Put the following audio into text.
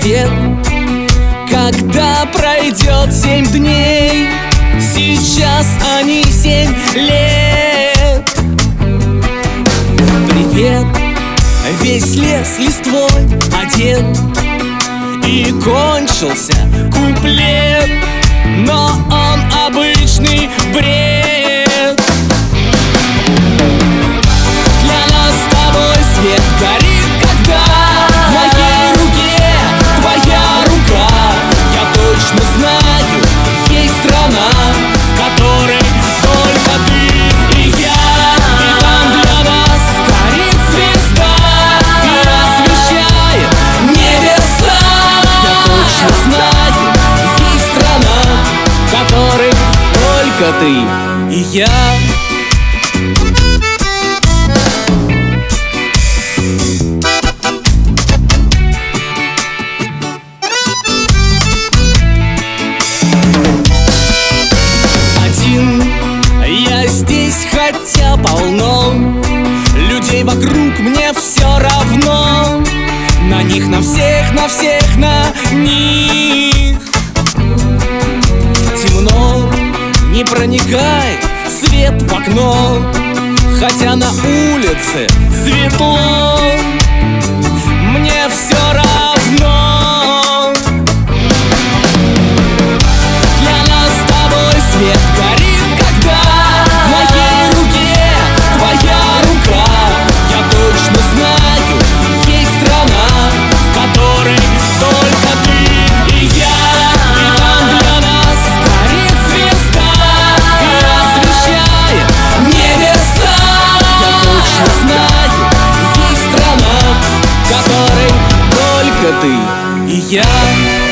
Привет, когда пройдет 7 дней, сейчас они 7 лет. Привет, весь лес листвой одет, и кончился куплет, но он обычный бред. Для нас с тобой свет горит, когда в моей руке твоя рука. Я точно знаю, есть страна, в которой только ты и я. И там для нас горит звезда и освещает небеса. Я точно знаю, есть страна, в которой только ты и я. Здесь хотя полно людей вокруг, мне все равно. На них, на всех, на всех, на них. Темно, не проникает свет в окно, хотя на улице светло. Мне все равно. Для нас с тобой свет горит, когда в моей руке твоя рука. Я точно знаю, есть страна, в которой только ты и я. И там для нас горит звезда и освещает небеса. Я точно знаю, есть страна, в которой только ты и я.